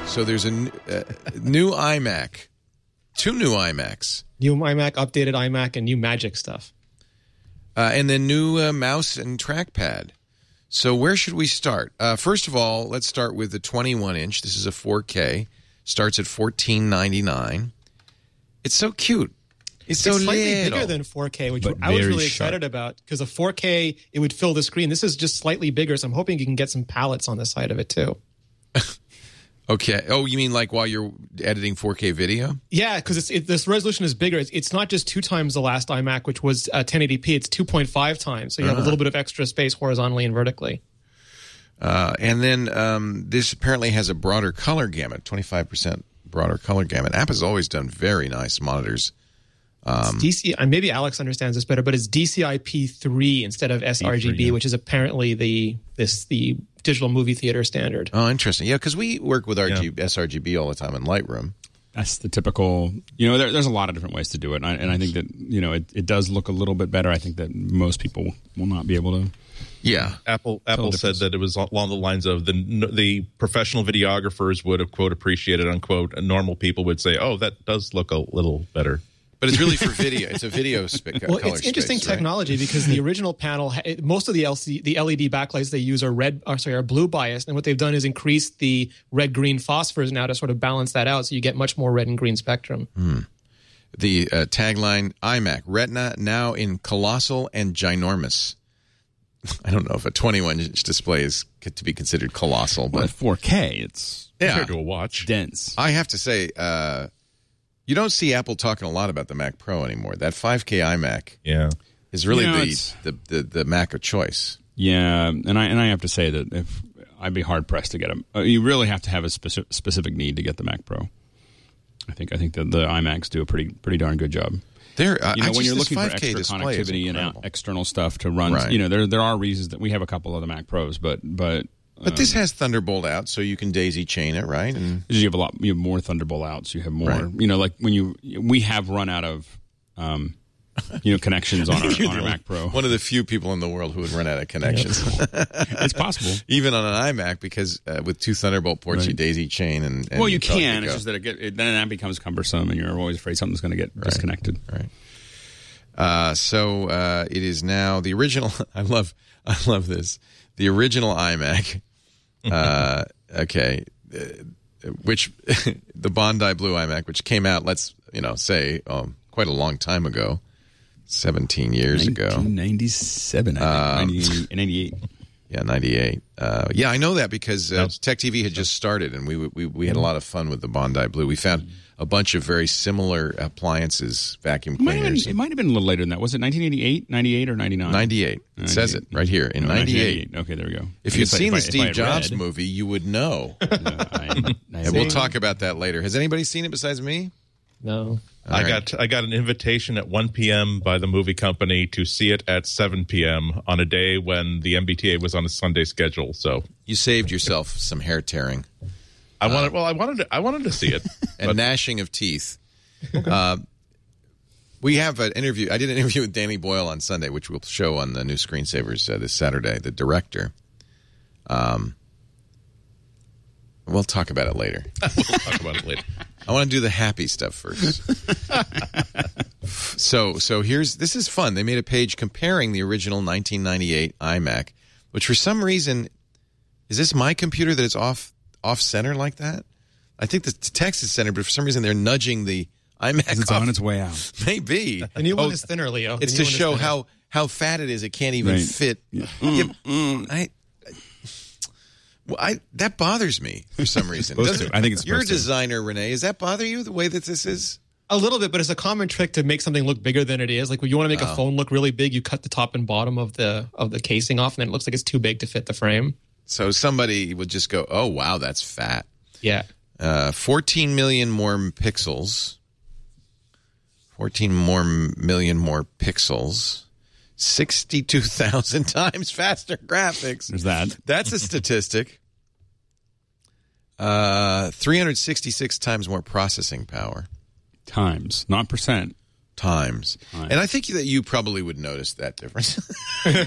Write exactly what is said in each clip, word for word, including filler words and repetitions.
So there's a n- uh, new iMac, two new iMacs. New iMac, updated iMac, and new Magic stuff. Uh, and then new uh, mouse and trackpad. So where should we start? Uh, first of all, let's start with the twenty-one inch. This is a four K. Starts at fourteen ninety-nine. It's so cute. It's, It's so slightly little. bigger than four K, which But I was very really sharp. excited about because a four K, it would fill the screen. This is just slightly bigger, so I'm hoping you can get some palettes on the side of it too. Okay. Oh, you mean like while you're editing four K video? Yeah, because it's it, this resolution is bigger. It's, it's not just two times the last iMac, which was uh, ten eighty p. It's two point five times, so you have Uh-huh. a little bit of extra space horizontally and vertically. Uh, and then um, this apparently has a broader color gamut, twenty-five percent broader color gamut. Apple's always done very nice monitors. Um, It's D C, uh, maybe Alex understands this better, but it's D C I P three instead of s R G B, P three, yeah. which is apparently the this the digital movie theater standard. Oh, interesting. Yeah, because we work with R G, yeah. sRGB all the time in Lightroom. That's the typical, you know, there, there's a lot of different ways to do it. And I, and I think that, you know, it, it does look a little bit better. I think that most people will not be able to. Yeah. Apple Apple said that it was along the lines of the the professional videographers would have, quote, appreciated, unquote, and normal people would say, oh, that does look a little better. But it's really for video. It's a video sp- Well, color it's interesting space, right? technology because the original panel, ha- it- most of the L C, the L E D backlights they use are red, or sorry, are blue biased, and what they've done is increase the red-green phosphors now to sort of balance that out, so you get much more red and green spectrum. Hmm. The uh, tagline, iMac, Retina now in colossal and ginormous. I don't know if a twenty-one inch display is to be considered colossal, But but four K, it's yeah, Compared to a watch. dense. I have to say, uh, you don't see Apple talking a lot about the Mac Pro anymore. That five K iMac Yeah. is really You know, the, it's- the, the the Mac of choice. Yeah, and I and I have to say that if I'd be hard pressed to get a, uh, you really have to have a speci- specific need to get the Mac Pro. I think I think that the iMacs do a pretty pretty darn good job. There, uh, You know, I when just, you're this looking for five K extra display is connectivity and out, incredible. external stuff to run, Right. you know, there there are reasons that we have a couple of the Mac Pros, but but But this has Thunderbolt out, so you can daisy chain it, right? And you have a lot, you have more Thunderbolt outs. You have more, Right. you know, like when you we have run out of, um, you know, connections on our, You're on our the Mac Pro. one of the few people in the world who would run out of connections. It's possible. Even on an iMac, because uh, with two Thunderbolt ports, Right. you daisy chain and, and Well, you it's all can. good It's to just that it, get, it then that becomes cumbersome, and you're always afraid something's going to get disconnected. go. Right. Uh, so uh, it is now the original. I love, I love this. The original iMac. Uh, okay, uh, which the Bondi Blue iMac, which came out, let's you know say, um, quite a long time ago, seventeen years ago. nineteen ninety-seven, I think. ninety, ninety-eight. Yeah, ninety-eight. Uh, yeah, I know that because uh, Tech T V had just started, and we we we had a lot of fun with the Bondi Blue. We found a bunch of very similar appliances, vacuum It might, have been, cleaners. it might have been a little later than that. Was it nineteen eighty-eight, ninety-eight, or ninety-nine? ninety-eight. It says it right here in No, ninety-eight. Okay, there we go. If I you'd guess I- seen I- the if I Steve had Jobs read- movie, you would know. No, I- I And we'll see. talk about that later. Has anybody seen it besides me? No. All I right. got I got an invitation at one p.m. by the movie company to see it at seven p.m. on a day when the M B T A was on a Sunday schedule. So You saved yourself some hair tearing I wanted well I wanted to, I wanted to see it. and but gnashing of teeth. Uh, we have an interview. I did an interview with Danny Boyle on Sunday, which we'll show on the new Screensavers uh, this Saturday, the director. Um, we'll talk about it later. we'll talk about it later. I want to do the happy stuff first. so, so here's this is fun. They made a page comparing the original nineteen ninety-eight iMac, which for some reason is this my computer that is off off center like that? I think the text is centered, but for some reason they're nudging the iMac. It's off. on its way out. Maybe The new one Oh, is thinner, Leo. The It's new to one is show thinner. how how fat it is. It can't even Right. fit. Yeah, I, well, I that bothers me for some reason. Supposed Doesn't- to. I think it's you're a supposed to. designer, Renee. Does that bother you the way that this is? A little bit, but it's a common trick to make something look bigger than it is. Like when you want to make Oh. a phone look really big, you cut the top and bottom of the of the casing off, and then it looks like it's too big to fit the frame. So somebody would just go, "Oh wow, that's fat." Yeah. Uh, fourteen million more pixels. fourteen more million more pixels. sixty-two thousand times faster graphics. There's that. That's a statistic. Uh, three hundred sixty-six times more processing power. Times, not percent. Times. Times. And I think that you probably would notice that difference.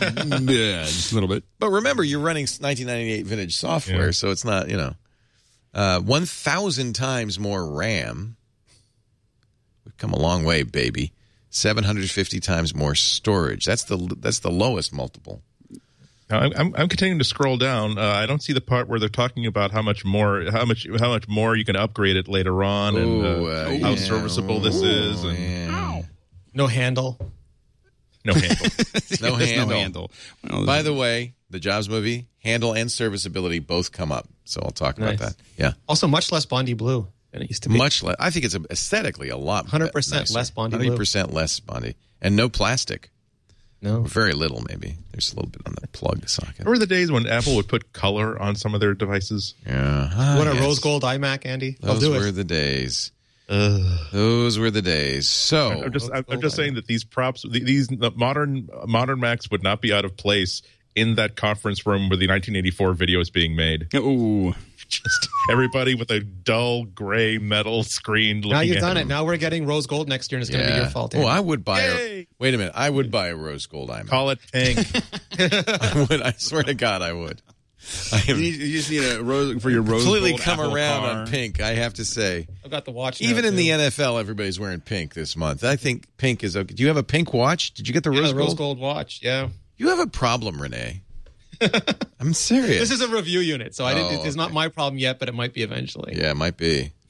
Yeah, just a little bit. But remember, you're running nineteen ninety-eight vintage software, Yeah. so it's not, you know. Uh, one thousand times more RAM. We've come a long way, baby. seven hundred fifty times more storage. That's the that's the lowest multiple. Now, I'm, I'm I'm continuing to scroll down. Uh, I don't see the part where they're talking about how much more how much how much more you can upgrade it later on, and uh, Ooh, uh, how yeah. serviceable this is. And Yeah. No handle. no handle. No There's handle. no handle. Well, By the way, the Jobs movie, handle and serviceability both come up. So I'll talk Nice. about that. Yeah. Also, much less Bondi blue than it used to be. Much less. I think it's aesthetically a lot one hundred percent nicer. less Bondi one hundred blue. percent less Bondi. And no plastic. No. Very little, maybe. There's a little bit on the plug socket. Remember the days when Apple would put color on some of their devices? Yeah. Ah, You want a yes. rose gold iMac, Andy? I'll Those do were it. the days. Ugh. Those were the days. So, I'm just I'm, I'm gold just iMac. saying that these props, th- these the modern modern Macs would not be out of place in that conference room where the nineteen eighty-four video is being made. ooh. Just everybody with a dull gray metal screen. Looking Now you've at done them. it. Now we're getting rose gold next year, and it's going to be your fault. Oh, Andy. I would buy a. Yay! Wait a minute. I would buy a rose gold iMac. Call it pink. I would. I swear to God, I would. I You, have need, you just need a rose for your rose. completely gold come Apple around car. on pink. I have to say, I've got the watch. now, even in too. the N F L, everybody's wearing pink this month. I think pink is okay. Do you have a pink watch? Did you get the Yeah, rose the rose gold? gold watch. Yeah. You have a problem, Renee. I'm serious. This is a review unit, so I didn't, Oh, it's not okay. my problem yet, but it might be eventually. Yeah, it might be.